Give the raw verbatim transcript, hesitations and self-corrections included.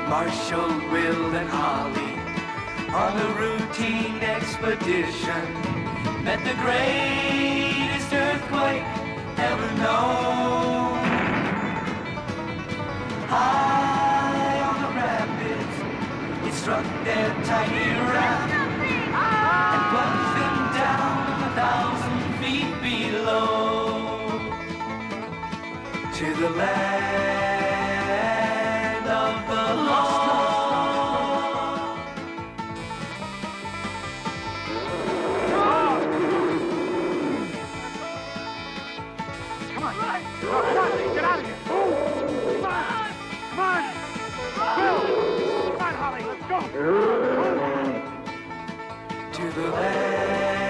Marshall, Will, and Holly on a routine expedition met the greatest earthquake ever known. High on the rapids, it struck their tiny raft and plunged them down a thousand feet below to the land of the lost. Come on, come on, get out of here. Come on, come on. Will, come on, Holly, let's go. To the land